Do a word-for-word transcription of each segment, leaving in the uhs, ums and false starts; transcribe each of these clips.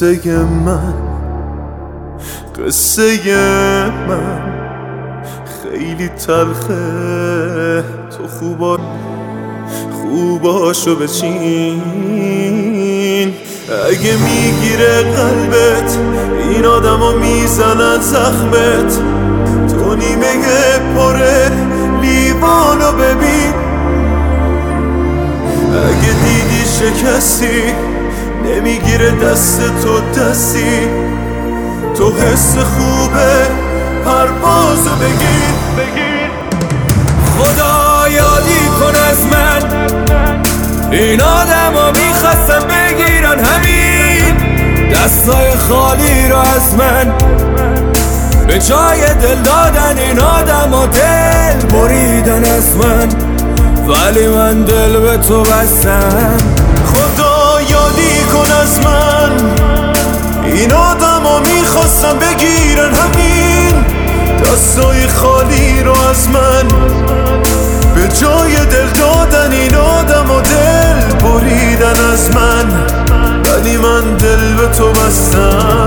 قصه من قصه من خیلی تلخه. تو خوبا خوباشو بچین. اگه میگیره قلبت این آدمو میزنن زخمت. تو نیمه پره لیوانو ببین. اگه دیدی شکستی نمیگیره دست تو دستی. تو حس خوبه پروازو بگیر بگیر. خدا یادی کن از من این آدمو میخواستم بگیرن همین دستای خالی رو از من. به جای دل دادن این آدمو دل بریدن از من. ولی من دل به تو بستم. خدا یادی کن از من این آدمو میخواستم بگیرن همین دستای خالی رو از من. به جای دل دادن این آدمو دل بریدن از من. ولی من دل به تو بستم.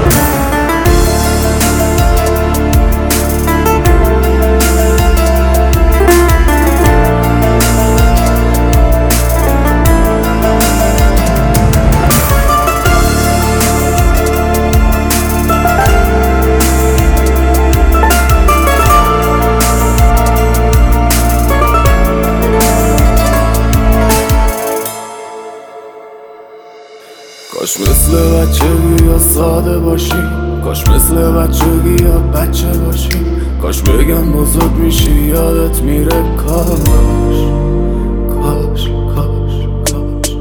کاش مثل بچگی یا ساده باشی. کاش مثل بچگی یا بچه باشی. کاش بگم بزرگ میشی یادت میره. کاش کاش کاش کاش.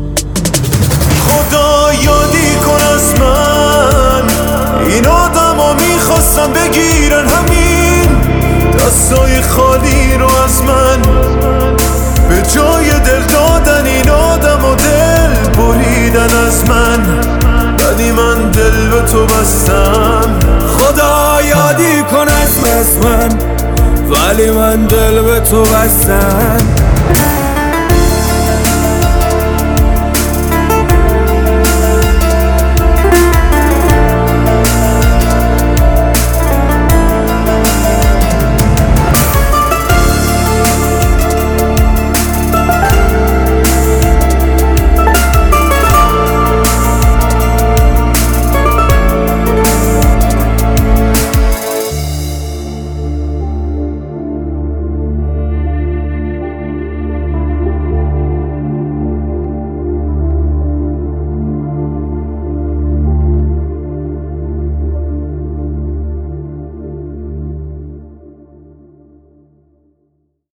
خدا یادی کن از من این آدمو میخواستم بگیرن همین دستای خالی رو از من. به جای دل دادن این آدمو دل بریدن از من. ولی من دل به تو بستم. خدا یادی کن از من ولی من دل به تو بستم.